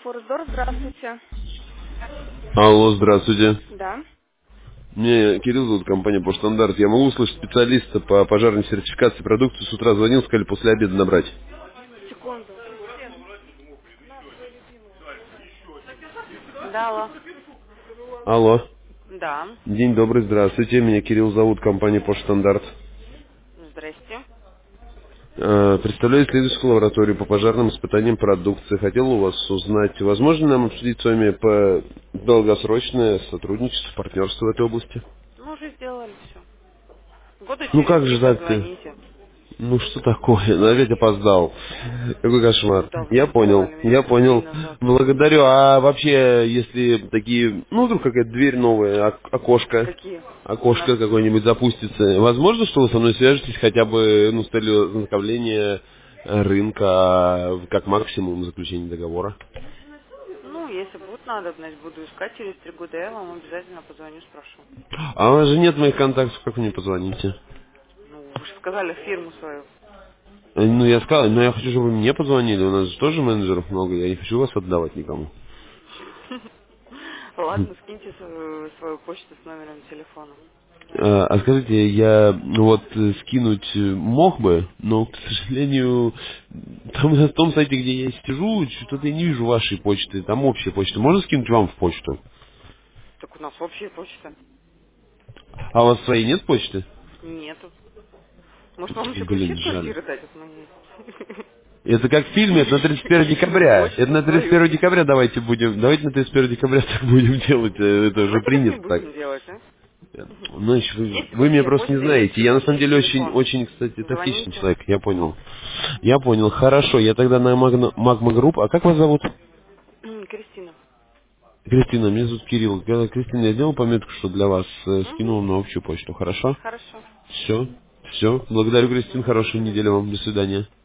Форсдор, здравствуйте. Алло, здравствуйте. Да. Мне Кирилл зовут, компания «Поштандарт». Я могу услышать специалиста по пожарной сертификации продукции. С утра звонил, сказали после обеда набрать. Секунду. Да, алло. Алло. Да. День добрый, здравствуйте. Меня Кирилл зовут, компания «Поштандарт». Здрасте. Представляю исследовательскую лабораторию по пожарным испытаниям продукции. Хотел у вас узнать, возможно нам обсудить с вами по долгосрочное сотрудничество, партнерство в этой области? Мы уже сделали все. Года Ну через как три же так-то? позвоните. Ну что такое? Ну, опять опоздал. Какой кошмар. Я Давно понял, сделали, я месяца три понял. назад. Благодарю. А вообще, если такие, ну вдруг какая-то дверь новая, окошко, Какие? У нас окошко какое-нибудь запустится, возможно, что вы со мной свяжетесь хотя бы, ну, с целью ознакомления рынка, как максимум заключения договора? ну, если будет надобность, буду искать через 3 года, я вам обязательно позвоню, спрошу. А у вас же нет моих контактов, как вы мне позвоните? Ну, вы же сказали фирму свою. Ну, я сказал, но я хочу, чтобы вы мне позвонили. У нас же тоже менеджеров много, я не хочу вас отдавать никому. Ладно, скиньте свою почту с номером телефона. А скажите, я вот скинуть мог бы, но, к сожалению, там на том сайте, где я сижу, что-то я не вижу вашей почты. Там общая почта. Можно скинуть вам в почту? Так у нас общая почта. А у вас своей нет почты? Нету. Может, вам еще ключи Блин, от жаль. квартиры дать от моей? Это как в фильме, это на 31 декабря. Это Почту на свою. 31 декабря давайте на 31 декабря так будем делать. Это уже Давайте так не принято так. будем делать, а? Ну, еще Есть вы меня общая просто не почта, есть знаете. Я на самом есть деле очень, телефон. очень, кстати, токсичный Звоните. человек, я понял. Я понял, хорошо. Я тогда на Магма Групп. А как вас зовут? Кристина. Кристина, меня зовут Кирилл. Кристина, я сделал пометку, что для вас Угу. скинул на общую почту, хорошо? Хорошо. Все, все. Благодарю, Кристина, хорошей недели вам. До свидания.